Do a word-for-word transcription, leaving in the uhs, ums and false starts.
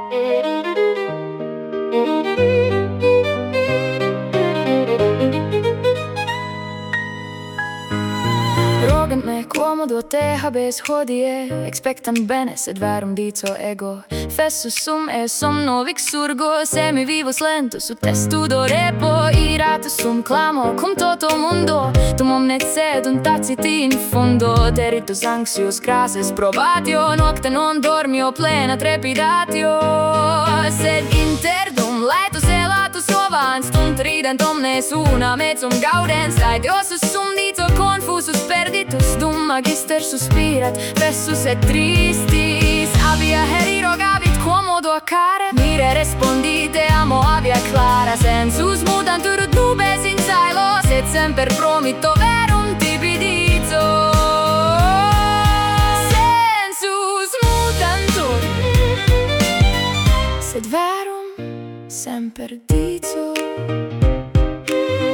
Rogant me comodo te habes hodie, expectant bene sed verum dico ego. Fessus sum e somno vixurgo, semi vivus lentus ut testudo repo. Iratus sum clamo cum toto mundo, tum omnet sedunt taciti in fundo. Teritus anxius crassus probatio, nocte non dormio plena trepidatio. Sed interdum laetus e latus ovans, stunt rident omnes una mezum gaudens. Aediosus sum dito confusus perditus, dum magister suspirat, fessus et tristis. Avia heri rogavit quomodo care, mire respondite amo avia clara. Sensus mutantur ut nubes in caelo, sed semper promitto verum tibi dito. Sensus mutantur, sed verum semper dito.